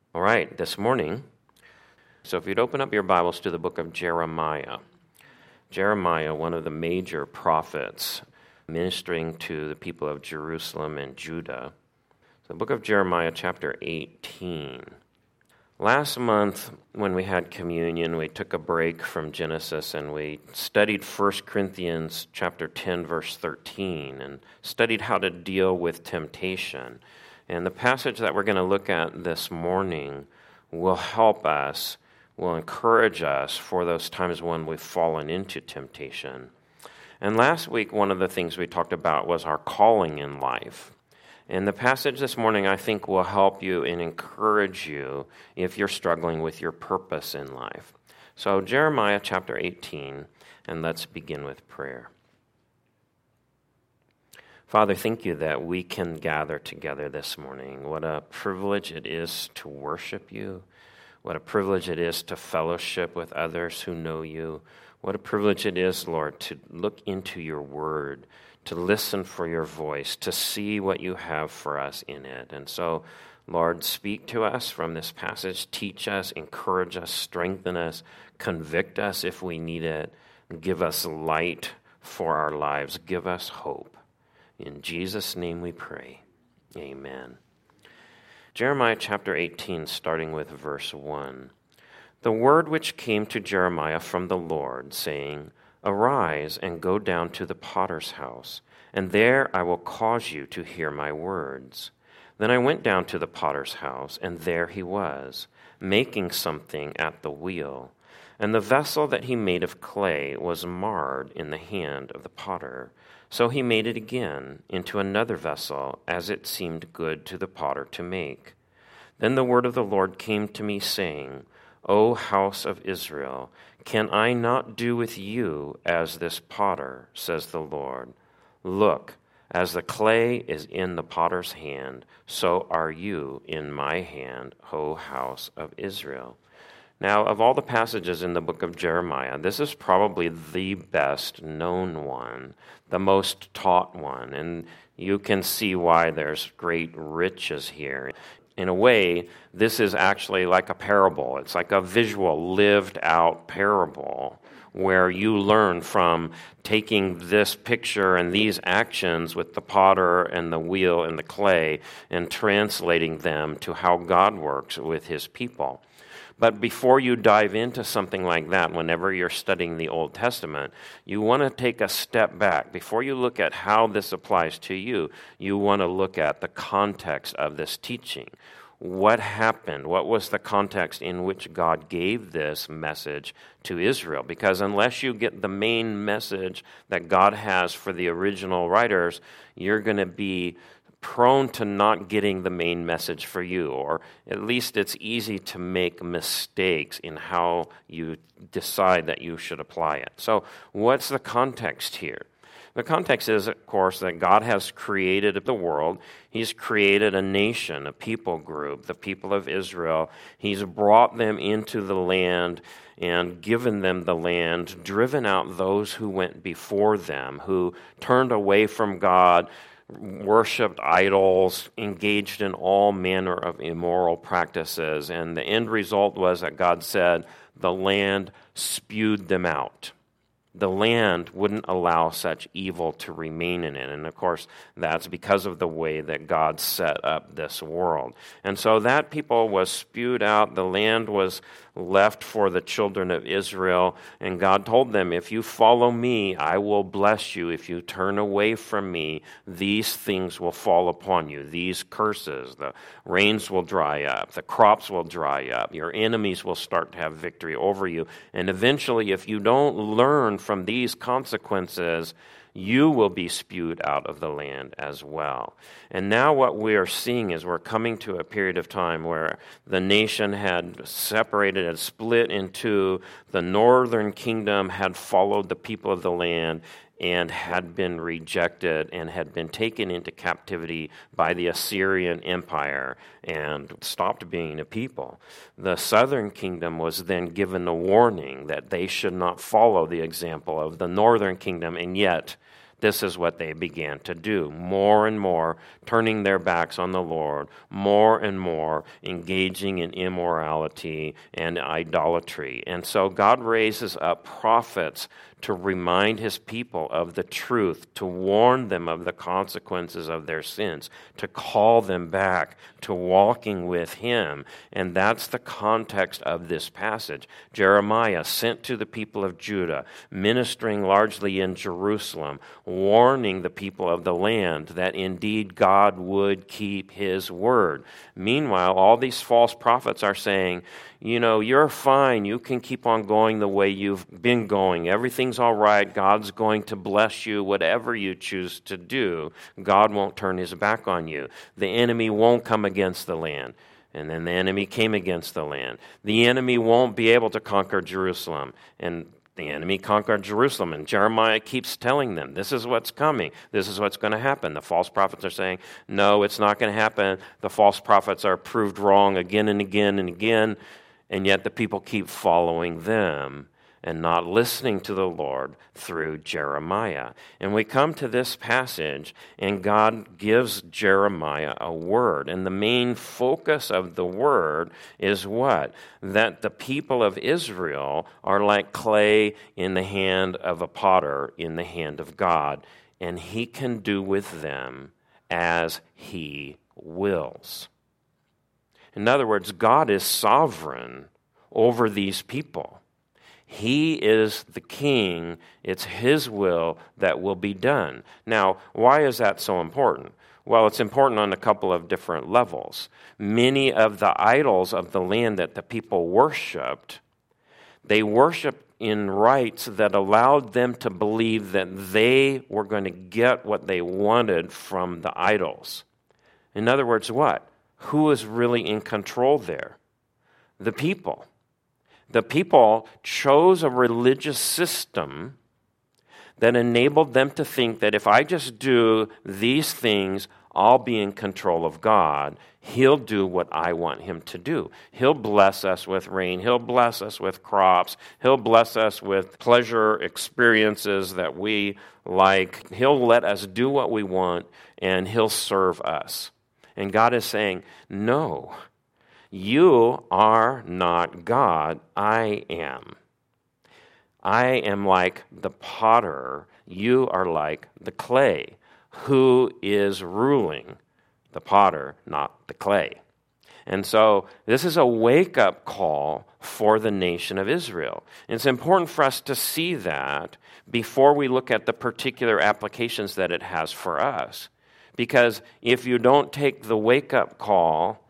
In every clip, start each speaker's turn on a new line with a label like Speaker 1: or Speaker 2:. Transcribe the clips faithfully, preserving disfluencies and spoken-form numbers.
Speaker 1: All right, this morning, so if you'd open up your Bibles to the book of Jeremiah. Jeremiah, one of the major prophets ministering to the people of Jerusalem and Judah. So the book of Jeremiah, chapter eighteen. Last month, when we had communion, we took a break from Genesis and we studied First Corinthians chapter ten, verse thirteen, and studied how to deal with temptation. And the passage that we're going to look at this morning will help us, will encourage us for those times when we've fallen into temptation. And last week, one of the things we talked about was our calling in life. And the passage this morning, I think, will help you and encourage you if you're struggling with your purpose in life. So Jeremiah chapter eighteen, and let's begin with prayer. Father, thank you that we can gather together this morning. What a privilege it is to worship you. What a privilege it is to fellowship with others who know you. What a privilege it is, Lord, to look into your word, to listen for your voice, to see what you have for us in it. And so, Lord, speak to us from this passage. Teach us, encourage us, strengthen us, convict us if we need it. Give us light for our lives. Give us hope. In Jesus' name we pray. Amen. Jeremiah chapter eighteen, starting with verse one. The word which came to Jeremiah from the Lord, saying, Arise and go down to the potter's house, and there I will cause you to hear my words. Then I went down to the potter's house, and there he was, making something at the wheel. And the vessel that he made of clay was marred in the hand of the potter. So he made it again into another vessel, as it seemed good to the potter to make. Then the word of the Lord came to me, saying, O house of Israel, can I not do with you as this potter, says the Lord? Look, as the clay is in the potter's hand, so are you in my hand, O house of Israel. Now, of all the passages in the book of Jeremiah, this is probably the best known one, the most taught one, and you can see why there's great riches here. In a way, this is actually like a parable. It's like a visual, lived-out parable where you learn from taking this picture and these actions with the potter and the wheel and the clay and translating them to how God works with his people. But before you dive into something like that, whenever you're studying the Old Testament, you want to take a step back. Before you look at how this applies to you, you want to look at the context of this teaching. What happened? What was the context in which God gave this message to Israel? Because unless you get the main message that God has for the original writers, you're going to be prone to not getting the main message for you, or at least it's easy to make mistakes in how you decide that you should apply it. So what's the context here? The context is, of course, that God has created the world. He's created a nation, a people group, the people of Israel. He's brought them into the land and given them the land, driven out those who went before them, who turned away from God, worshipped idols, engaged in all manner of immoral practices. And the end result was that God said the land spewed them out. The land wouldn't allow such evil to remain in it. And of course, that's because of the way that God set up this world. And so that people was spewed out. The land was left for the children of Israel. And God told them, if you follow me, I will bless you. If you turn away from me, these things will fall upon you. These curses, the rains will dry up. The crops will dry up. Your enemies will start to have victory over you. And eventually, if you don't learn from these consequences, you will be spewed out of the land as well. And now what we are seeing is we're coming to a period of time where the nation had separated and split into. The northern kingdom had followed the people of the land and had been rejected and had been taken into captivity by the Assyrian Empire and stopped being a people. The southern kingdom was then given a warning that they should not follow the example of the northern kingdom, and yet this is what they began to do. More and more turning their backs on the Lord, more and more engaging in immorality and idolatry. And so God raises up prophets to remind his people of the truth, to warn them of the consequences of their sins, to call them back to walking with him. And that's the context of this passage. Jeremiah sent to the people of Judah, ministering largely in Jerusalem, warning the people of the land that indeed God would keep his word. Meanwhile, all these false prophets are saying, you know, you're fine. You can keep on going the way you've been going. Everything's all right. God's going to bless you. Whatever you choose to do, God won't turn his back on you. The enemy won't come against the land. And then the enemy came against the land. The enemy won't be able to conquer Jerusalem. And the enemy conquered Jerusalem. And Jeremiah keeps telling them, this is what's coming. This is what's going to happen. The false prophets are saying, no, it's not going to happen. The false prophets are proved wrong again and again and again. And yet the people keep following them and not listening to the Lord through Jeremiah. And we come to this passage, and God gives Jeremiah a word. And the main focus of the word is what? That the people of Israel are like clay in the hand of a potter, in the hand of God. And he can do with them as he wills. In other words, God is sovereign over these people. He is the king. It's his will that will be done. Now, why is that so important? Well, it's important on a couple of different levels. Many of the idols of the land that the people worshipped, they worshiped in rites that allowed them to believe that they were going to get what they wanted from the idols. In other words, what? Who is really in control there? The people. The people chose a religious system that enabled them to think that if I just do these things, I'll be in control of God. He'll do what I want him to do. He'll bless us with rain. He'll bless us with crops. He'll bless us with pleasure experiences that we like. He'll let us do what we want, and he'll serve us. And God is saying, no, you are not God. I am. I am like the potter. You are like the clay. Who is ruling? The potter, not the clay. And so this is a wake-up call for the nation of Israel. And it's important for us to see that before we look at the particular applications that it has for us. Because if you don't take the wake-up call,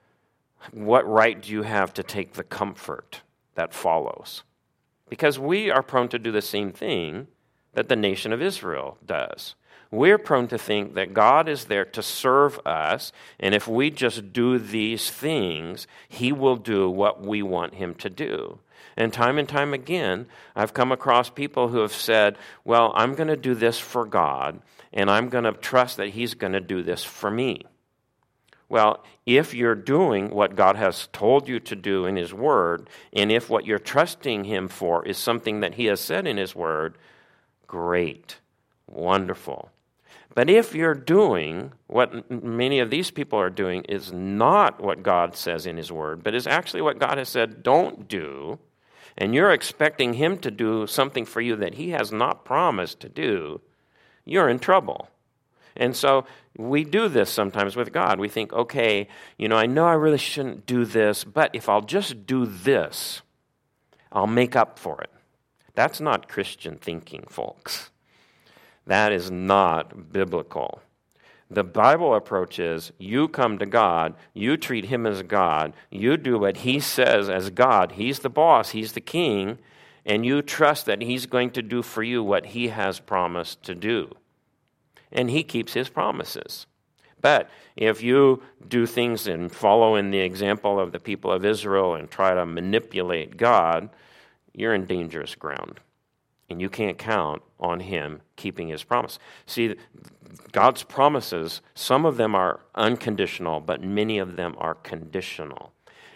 Speaker 1: what right do you have to take the comfort that follows? Because we are prone to do the same thing that the nation of Israel does. We're prone to think that God is there to serve us, and if we just do these things, he will do what we want him to do. And time and time again, I've come across people who have said, well, I'm going to do this for God, and I'm going to trust that he's going to do this for me. Well, if you're doing what God has told you to do in his word, and if what you're trusting him for is something that he has said in his word, great, wonderful. But if you're doing what many of these people are doing is not what God says in his word, but is actually what God has said don't do, and you're expecting him to do something for you that he has not promised to do, you're in trouble. And so we do this sometimes with God. We think, okay, you know, I know I really shouldn't do this, but if I'll just do this, I'll make up for it. That's not Christian thinking, folks. That is not biblical. The Bible approach is you come to God, you treat him as God, you do what he says as God. He's the boss, he's the king, and you trust that he's going to do for you what he has promised to do. And he keeps his promises. But if you do things and follow in the example of the people of Israel and try to manipulate God, you're in dangerous ground. And you can't count on him keeping his promise. See, God's promises, some of them are unconditional, but many of them are conditional.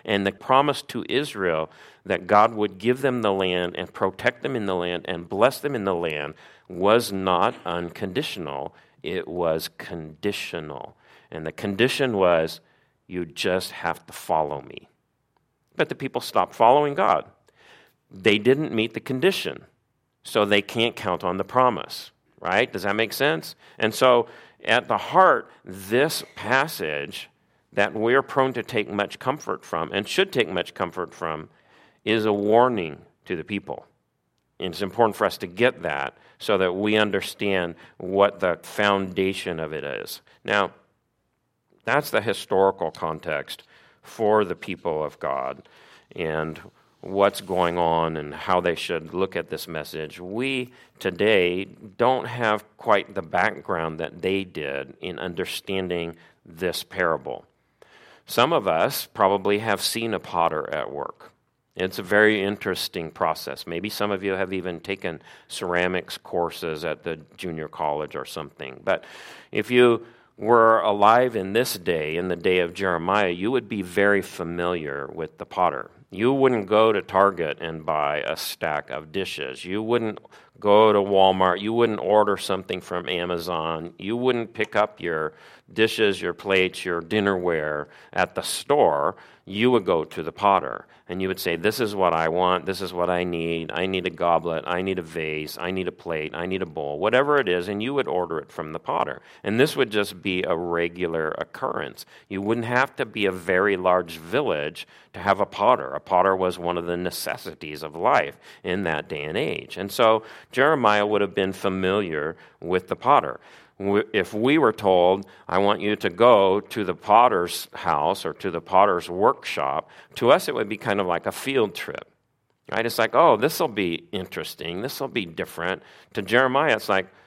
Speaker 1: And the promise to Israel that God would give them the land and protect them in the land and bless them in the land was not unconditional. It was conditional. And the condition was, you just have to follow me. But the people stopped following God. They didn't meet the condition, so they can't count on the promise, right? Does that make sense? And so at the heart, this passage that we're prone to take much comfort from and should take much comfort from is a warning to the people. And it's important for us to get that so that we understand what the foundation of it is. Now, that's the historical context for the people of God and what's going on and how they should look at this message. We today don't have quite the background that they did in understanding this parable. Some of us probably have seen a potter at work. It's a very interesting process. Maybe some of you have even taken ceramics courses at the junior college or something. But if you were alive in this day, in the day of Jeremiah, you would be very familiar with the potter. You wouldn't go to Target and buy a stack of dishes. You wouldn't go to Walmart. You wouldn't order something from Amazon. You wouldn't pick up your dishes, your plates, your dinnerware at the store. You would go to the potter, and you would say, this is what I want, this is what I need, I need a goblet, I need a vase, I need a plate, I need a bowl, whatever it is, and you would order it from the potter. And this would just be a regular occurrence. You wouldn't have to be a very large village to have a potter. A potter was one of the necessities of life in that day and age. And so Jeremiah would have been familiar with the potter. If we were told, I want you to go to the potter's house or to the potter's workshop, to us it would be kind of like a field trip. Right? It's like, oh, this will be interesting. This will be different. To Jeremiah, it's like,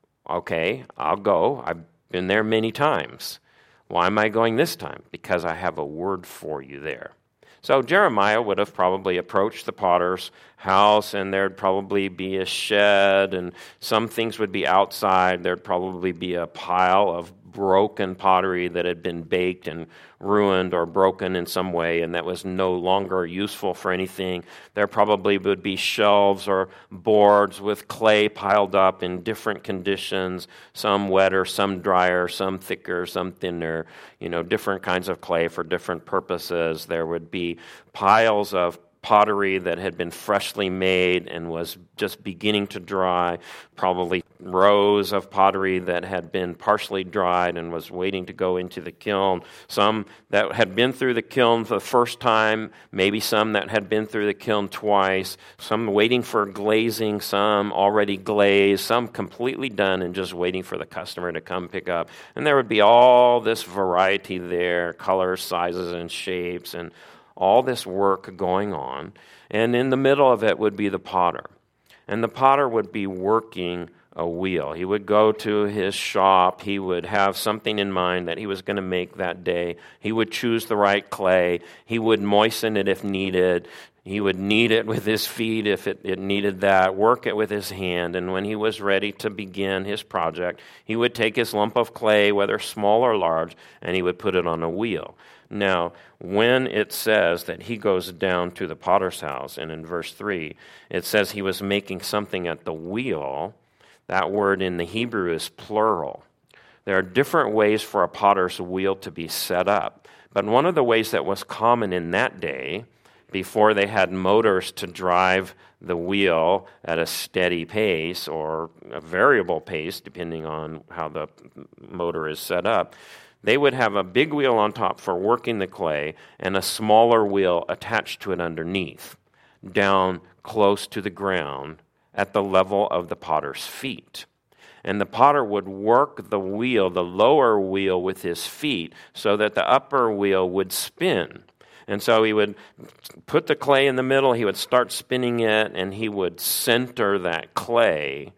Speaker 1: okay, I'll go. I've been there many times. Why am I going this time? Because I have a word for you there. So Jeremiah would have probably approached the potter's house, and there'd probably be a shed, and some things would be outside. There'd probably be a pile of broken pottery that had been baked and ruined or broken in some way, and that was no longer useful for anything. There probably would be shelves or boards with clay piled up in different conditions, some wetter, some drier, some thicker, some thinner, you know, different kinds of clay for different purposes. There would be piles of pottery that had been freshly made and was just beginning to dry, probably rows of pottery that had been partially dried and was waiting to go into the kiln, some that had been through the kiln for the first time, maybe some that had been through the kiln twice, some waiting for glazing, some already glazed, some completely done and just waiting for the customer to come pick up. And there would be all this variety there, colors, sizes, and shapes, and all this work going on, and in the middle of it would be the potter. And the potter would be working a wheel. He would go to his shop. He would have something in mind that he was going to make that day. He would choose the right clay. He would moisten it if needed. He would knead it with his feet if it, it needed that, work it with his hand, and when he was ready to begin his project, he would take his lump of clay, whether small or large, and he would put it on a wheel. Now, when it says that he goes down to the potter's house, and in verse three, it says he was making something at the wheel, that word in the Hebrew is plural. There are different ways for a potter's wheel to be set up, but one of the ways that was common in that day, before they had motors to drive the wheel at a steady pace or a variable pace, depending on how the motor is set up, they would have a big wheel on top for working the clay and a smaller wheel attached to it underneath, down close to the ground at the level of the potter's feet. And the potter would work the wheel, the lower wheel, with his feet so that the upper wheel would spin. And so he would put the clay in the middle, he would start spinning it, and he would center that clay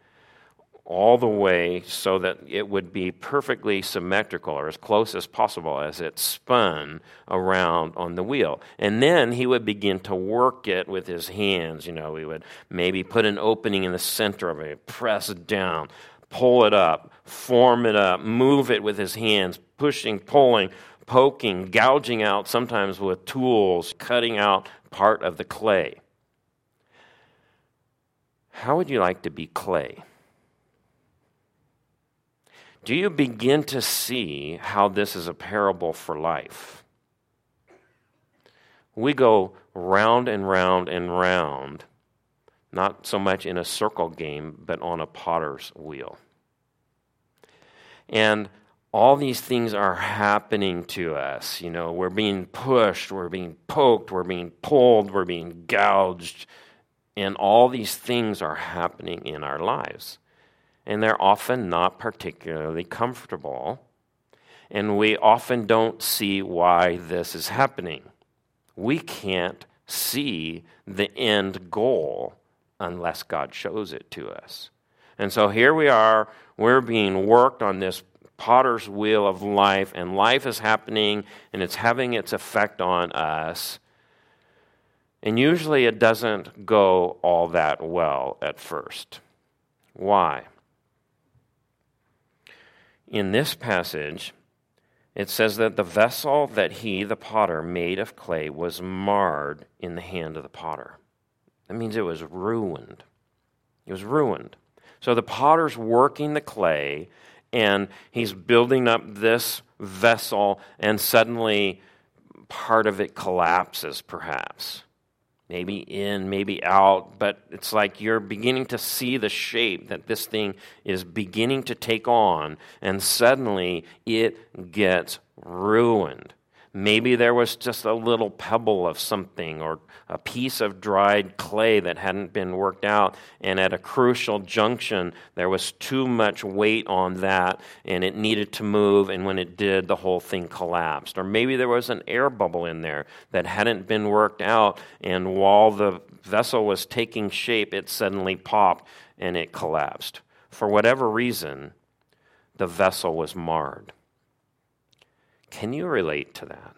Speaker 1: all the way so that it would be perfectly symmetrical, or as close as possible as it spun around on the wheel. And then he would begin to work it with his hands. You know, he would maybe put an opening in the center of it, press it down, pull it up, form it up, move it with his hands, pushing, pulling, poking, gouging out, sometimes with tools, cutting out part of the clay. How would you like to be clay? Do you begin to see how this is a parable for life? We go round and round and round, not so much in a circle game, but on a potter's wheel. And all these things are happening to us. You know, we're being pushed, we're being poked, we're being pulled, we're being gouged, and all these things are happening in our lives. And they're often not particularly comfortable, and we often don't see why this is happening. We can't see the end goal unless God shows it to us. And so here we are, we're being worked on this potter's wheel of life, and life is happening, and it's having its effect on us. And usually it doesn't go all that well at first. Why? In this passage, it says that the vessel that he, the potter, made of clay was marred in the hand of the potter. That means it was ruined. It was ruined. So the potter's working the clay, and he's building up this vessel, and suddenly part of it collapses, perhaps. Maybe in, maybe out, but it's like you're beginning to see the shape that this thing is beginning to take on, and suddenly it gets ruined. Maybe there was just a little pebble of something or a piece of dried clay that hadn't been worked out, and at a crucial junction, there was too much weight on that, and it needed to move, and when it did, the whole thing collapsed. Or maybe there was an air bubble in there that hadn't been worked out, and while the vessel was taking shape, it suddenly popped, and it collapsed. For whatever reason, the vessel was marred. Can you relate to that?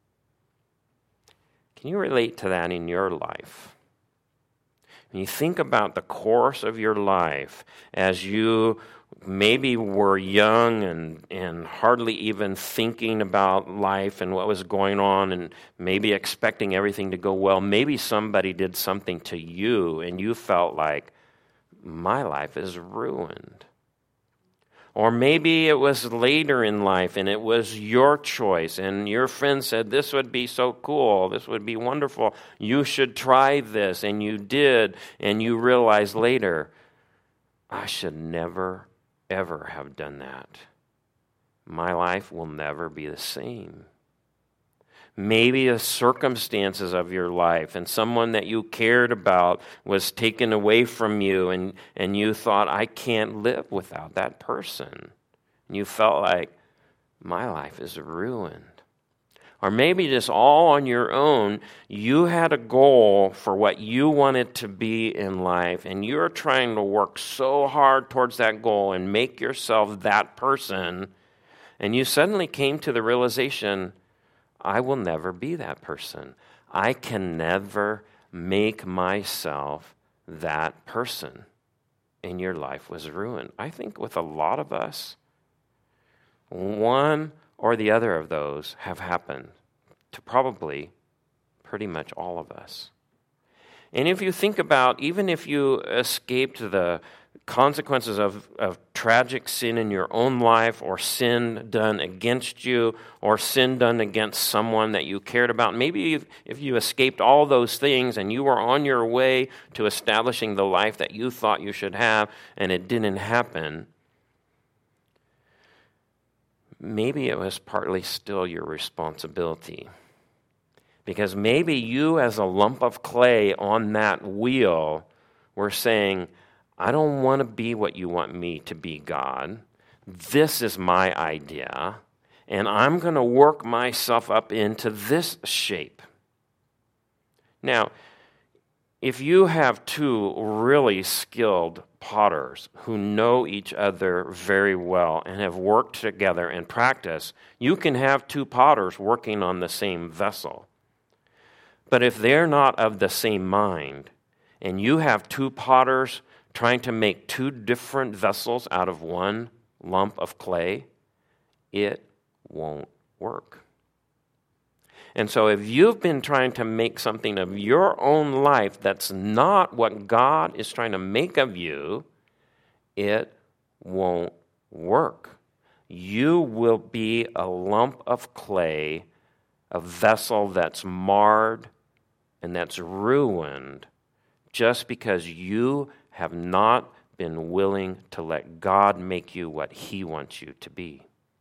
Speaker 1: Can you relate to that in your life? When you think about the course of your life as you maybe were young and, and hardly even thinking about life and what was going on and maybe expecting everything to go well, maybe somebody did something to you and you felt like, my life is ruined. Or maybe it was later in life and it was your choice and your friend said, this would be so cool, this would be wonderful, you should try this, and you did, and you realized later, I should never, ever have done that. My life will never be the same. Maybe the circumstances of your life and someone that you cared about was taken away from you, and, and you thought, I can't live without that person. And you felt like, my life is ruined. Or maybe just all on your own, you had a goal for what you wanted to be in life, and you're trying to work so hard towards that goal and make yourself that person, and you suddenly came to the realization, I will never be that person. I can never make myself that person. And your life was ruined. I think with a lot of us, one or the other of those have happened to probably pretty much all of us. And if you think about, even if you escaped the consequences of, of tragic sin in your own life, or sin done against you, or sin done against someone that you cared about, maybe if, if you escaped all those things and you were on your way to establishing the life that you thought you should have and it didn't happen, maybe it was partly still your responsibility. Because maybe you, as a lump of clay on that wheel, were saying, I don't want to be what you want me to be, God. This is my idea, and I'm going to work myself up into this shape. Now, if you have two really skilled potters who know each other very well and have worked together and practiced, you can have two potters working on the same vessel. But if they're not of the same mind, and you have two potters trying to make two different vessels out of one lump of clay, it won't work. And so if you've been trying to make something of your own life that's not what God is trying to make of you, it won't work. You will be a lump of clay, a vessel that's marred and that's ruined just because you have not been willing to let God make you what He wants you to be.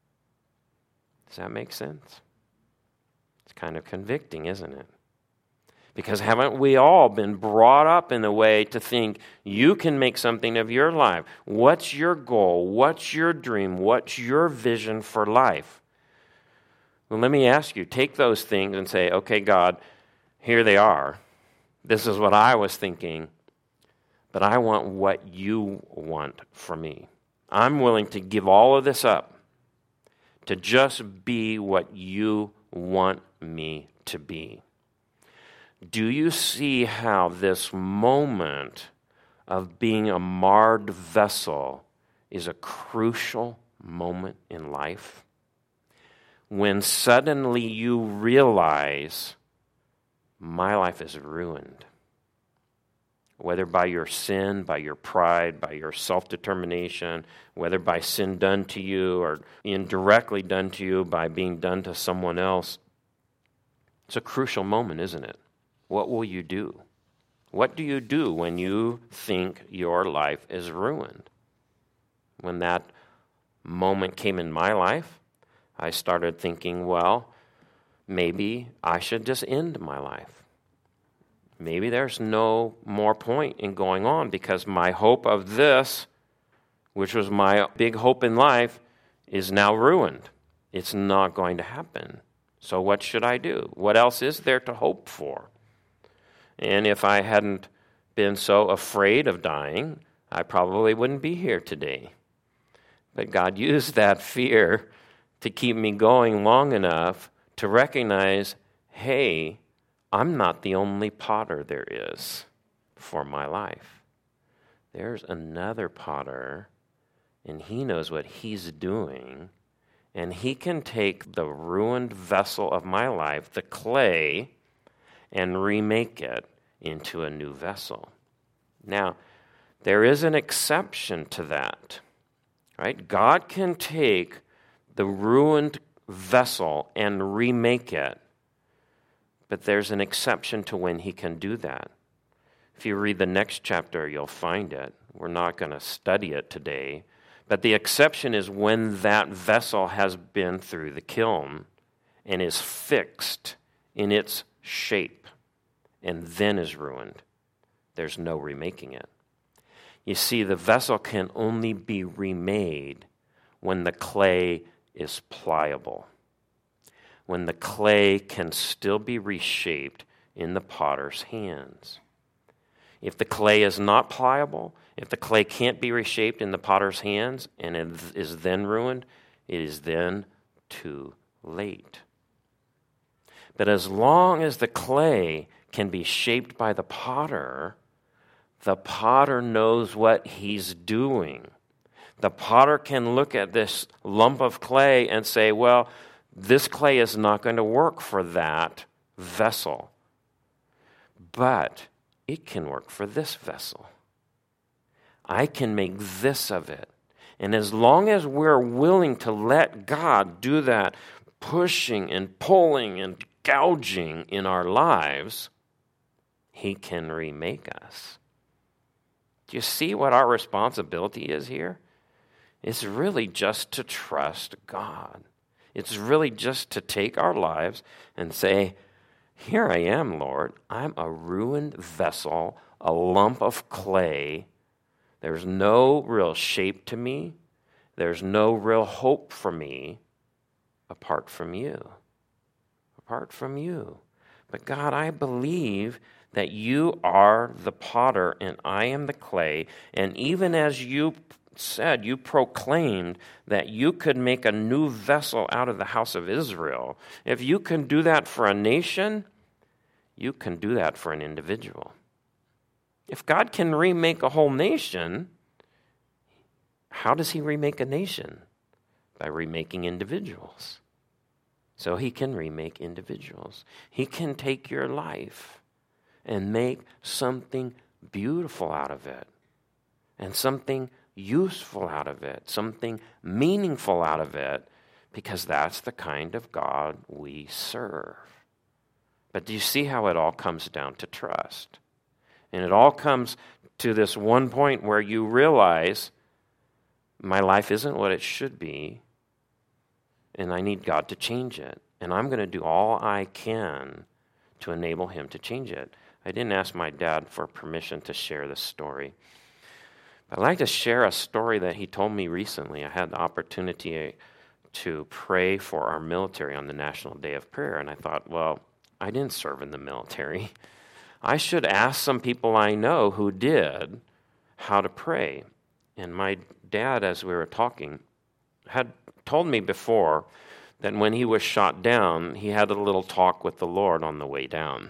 Speaker 1: Does that make sense? It's kind of convicting, isn't it? Because haven't we all been brought up in a way to think you can make something of your life? What's your goal? What's your dream? What's your vision for life? Well, let me ask you, take those things and say, okay, God, here they are. This is what I was thinking, but I want what you want for me. I'm willing to give all of this up to just be what you want me to be. Do you see how this moment of being a marred vessel is a crucial moment in life? When suddenly you realize, my life is ruined. Whether by your sin, by your pride, by your self-determination, whether by sin done to you or indirectly done to you by being done to someone else. It's a crucial moment, isn't it? What will you do? What do you do when you think your life is ruined? When that moment came in my life, I started thinking, well, maybe I should just end my life. Maybe there's no more point in going on because my hope of this, which was my big hope in life, is now ruined. It's not going to happen. So what should I do? What else is there to hope for? And if I hadn't been so afraid of dying, I probably wouldn't be here today. But God used that fear to keep me going long enough to recognize, hey, I'm not the only potter there is for my life. There's another potter, and he knows what he's doing, and he can take the ruined vessel of my life, the clay, and remake it into a new vessel. Now, there is an exception to that, right? God can take the ruined vessel and remake it. But there's an exception to when he can do that. If you read the next chapter, you'll find it. We're not going to study it today. But the exception is when that vessel has been through the kiln and is fixed in its shape and then is ruined. There's no remaking it. You see, the vessel can only be remade when the clay is pliable. When the clay can still be reshaped in the potter's hands. If the clay is not pliable, if the clay can't be reshaped in the potter's hands and it is then ruined, it is then too late. But as long as the clay can be shaped by the potter, the potter knows what he's doing. The potter can look at this lump of clay and say, well, this clay is not going to work for that vessel, but it can work for this vessel. I can make this of it. And as long as we're willing to let God do that pushing and pulling and gouging in our lives, He can remake us. Do you see what our responsibility is here? It's really just to trust God. It's really just to take our lives and say, here I am, Lord. I'm a ruined vessel, a lump of clay. There's no real shape to me. There's no real hope for me apart from you. Apart from you. But God, I believe that you are the potter and I am the clay. And even as you said, you proclaimed that you could make a new vessel out of the house of Israel. If you can do that for a nation, you can do that for an individual. If God can remake a whole nation, how does He remake a nation? By remaking individuals. So he can remake individuals. He can take your life and make something beautiful out of it, and something useful out of it, something meaningful out of it, because that's the kind of God we serve. But do you see how it all comes down to trust? And it all comes to this one point where you realize my life isn't what it should be, and I need God to change it. And I'm going to do all I can to enable him to change it. I didn't ask my dad for permission to share this story. I'd like to share a story that he told me recently. I had the opportunity to pray for our military on the National Day of Prayer, and I thought, well, I didn't serve in the military. I should ask some people I know who did how to pray. And my dad, as we were talking, had told me before that when he was shot down, he had a little talk with the Lord on the way down.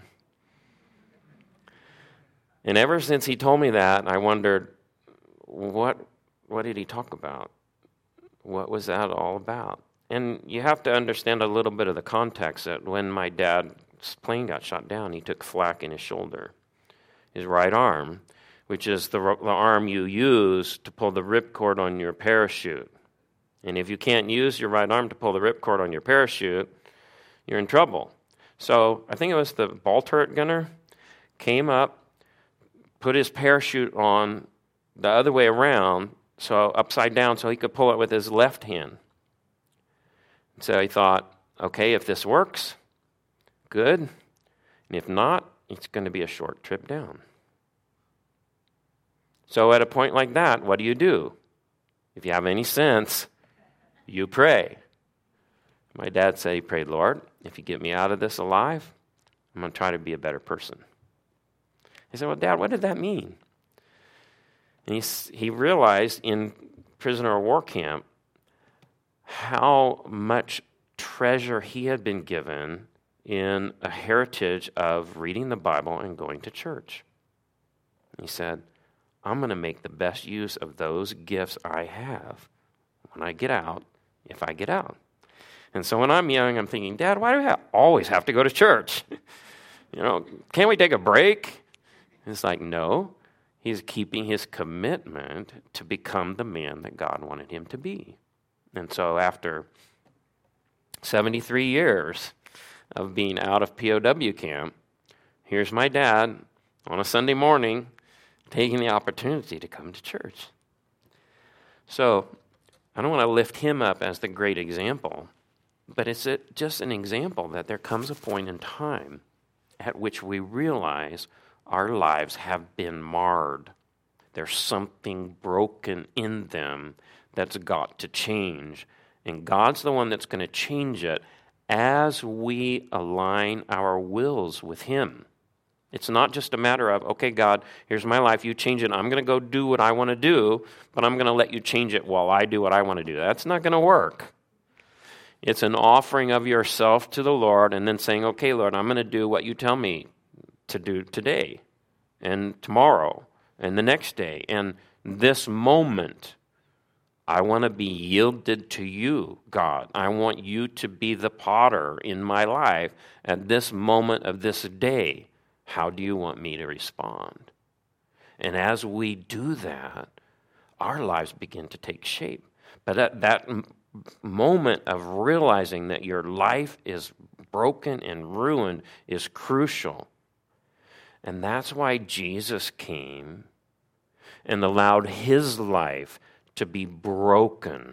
Speaker 1: And ever since he told me that, I wondered, what what did he talk about? What was that all about? And you have to understand a little bit of the context that when my dad's plane got shot down, he took flak in his shoulder, his right arm, which is the, the arm you use to pull the ripcord on your parachute. And if you can't use your right arm to pull the ripcord on your parachute, you're in trouble. So I think it was the ball turret gunner came up, put his parachute on the other way around, so upside down, so he could pull it with his left hand. So he thought, okay, if this works, good. And if not, it's going to be a short trip down. So at a point like that, what do you do? If you have any sense, you pray. My dad said he prayed, Lord, if you get me out of this alive, I'm going to try to be a better person. He said, well, Dad, what did that mean? And he, he realized in prisoner of war camp how much treasure he had been given in a heritage of reading the Bible and going to church. He said, I'm going to make the best use of those gifts I have when I get out, if I get out. And so when I'm young, I'm thinking, Dad, why do I always have to go to church? You know, can't we take a break? And it's like, no, he's keeping his commitment to become the man that God wanted him to be. And so after seventy-three years of being out of P O W camp, here's my dad on a Sunday morning taking the opportunity to come to church. So I don't want to lift him up as the great example, but it's a, just an example that there comes a point in time at which we realize our lives have been marred. There's something broken in them that's got to change. And God's the one that's going to change it as we align our wills with him. It's not just a matter of, okay, God, here's my life, you change it. I'm going to go do what I want to do, but I'm going to let you change it while I do what I want to do. That's not going to work. It's an offering of yourself to the Lord and then saying, okay, Lord, I'm going to do what you tell me to do today and tomorrow and the next day. And this moment, I want to be yielded to you, God. I want you to be the potter in my life at this moment of this day. How do you want me to respond? And as we do that, our lives begin to take shape. But at that moment of realizing that your life is broken and ruined is crucial. And that's why Jesus came and allowed his life to be broken.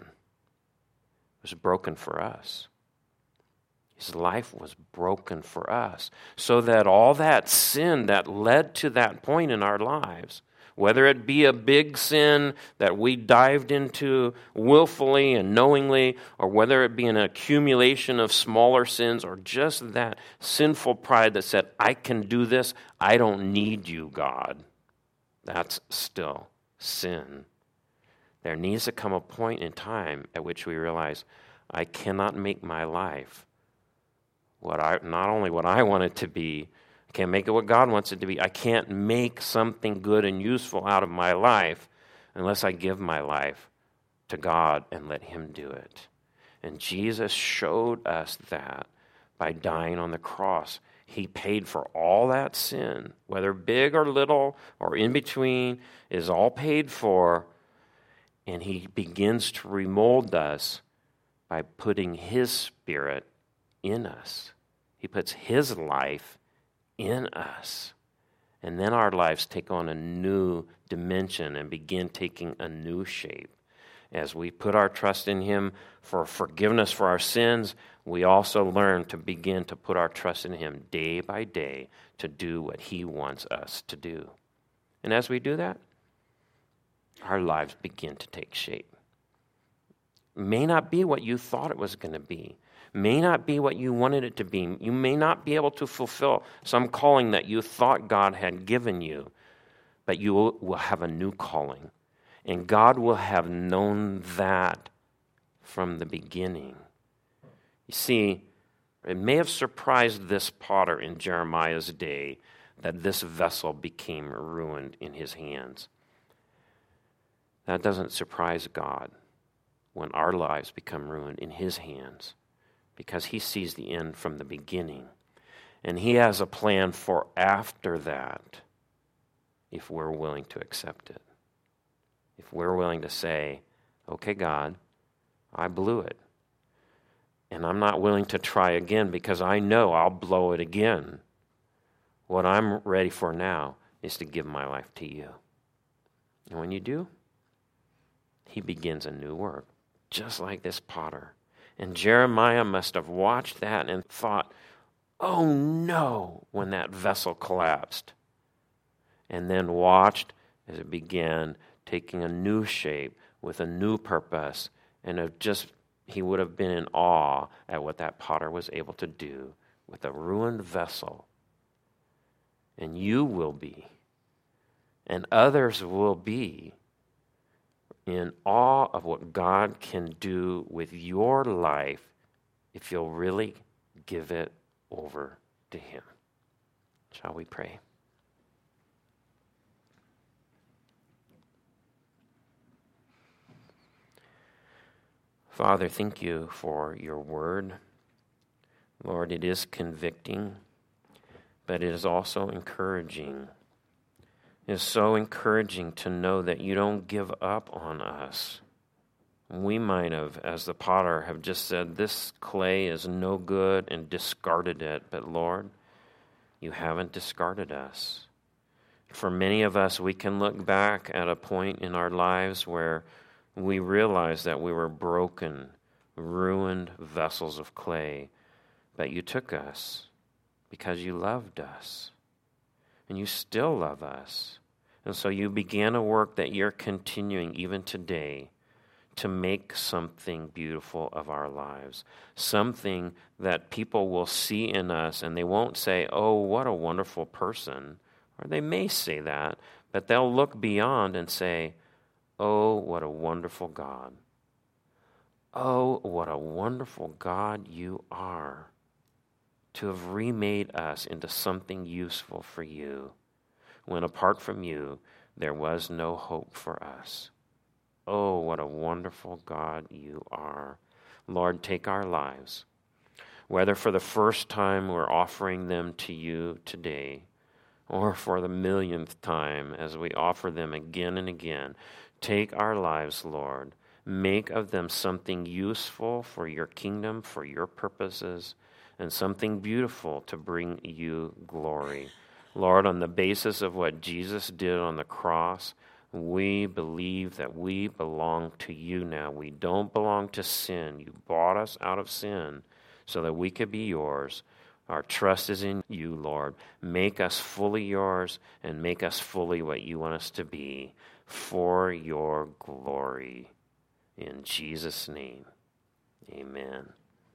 Speaker 1: It was broken for us. His life was broken for us, so that all that sin that led to that point in our lives, whether it be a big sin that we dived into willfully and knowingly, or whether it be an accumulation of smaller sins, or just that sinful pride that said, I can do this, I don't need you, God, that's still sin. There needs to come a point in time at which we realize, I cannot make my life what I not only what I want it to be, I can't make it what God wants it to be. I can't make something good and useful out of my life unless I give my life to God and let him do it. And Jesus showed us that by dying on the cross. He paid for all that sin, whether big or little or in between, is all paid for. And he begins to remold us by putting his Spirit in us. He puts his life in us. And then our lives take on a new dimension and begin taking a new shape. As we put our trust in him for forgiveness for our sins, we also learn to begin to put our trust in him day by day to do what he wants us to do. And as we do that, our lives begin to take shape. May not be what you thought it was going to be. May not be what you wanted it to be. You may not be able to fulfill some calling that you thought God had given you, but you will have a new calling. And God will have known that from the beginning. You see, it may have surprised this potter in Jeremiah's day that this vessel became ruined in his hands. That doesn't surprise God when our lives become ruined in his hands, because he sees the end from the beginning. And he has a plan for after that if we're willing to accept it. If we're willing to say, okay, God, I blew it. And I'm not willing to try again because I know I'll blow it again. What I'm ready for now is to give my life to you. And when you do, he begins a new work, just like this potter. And Jeremiah must have watched that and thought, oh no, when that vessel collapsed. And then watched as it began taking a new shape with a new purpose, and of just he would have been in awe at what that potter was able to do with a ruined vessel. And you will be, and others will be, in awe of what God can do with your life if you'll really give it over to him. Shall we pray? Father, thank you for your word. Lord, it is convicting, but it is also encouraging. It is so encouraging to know that you don't give up on us. We might have, as the potter, have just said, this clay is no good and discarded it. But Lord, you haven't discarded us. For many of us, we can look back at a point in our lives where we realize that we were broken, ruined vessels of clay, but you took us because you loved us, and you still love us. And so you began a work that you're continuing even today to make something beautiful of our lives, something that people will see in us, and they won't say, oh, what a wonderful person, or they may say that, but they'll look beyond and say, oh, what a wonderful God. Oh, what a wonderful God you are, to have remade us into something useful for you, when apart from you, there was no hope for us. Oh, what a wonderful God you are. Lord, take our lives, whether for the first time we're offering them to you today, or for the millionth time as we offer them again and again. Take our lives, Lord. Make of them something useful for your kingdom, for your purposes, and something beautiful to bring you glory. Lord, on the basis of what Jesus did on the cross, we believe that we belong to you now. We don't belong to sin. You bought us out of sin so that we could be yours. Our trust is in you, Lord. Make us fully yours and make us fully what you want us to be for your glory. In Jesus' name, amen.